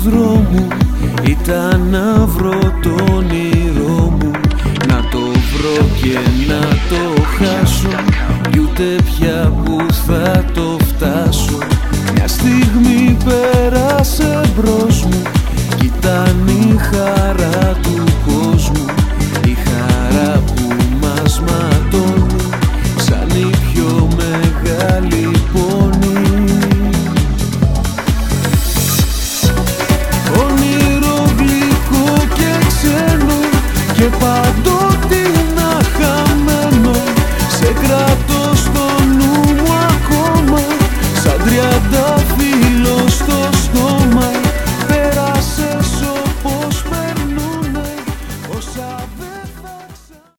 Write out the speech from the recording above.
δρόμου ήταν να βρω το όνειρό μου, να το βρω και να το χάσω, κι ούτε πια που θα το φτάσω. Μια στιγμή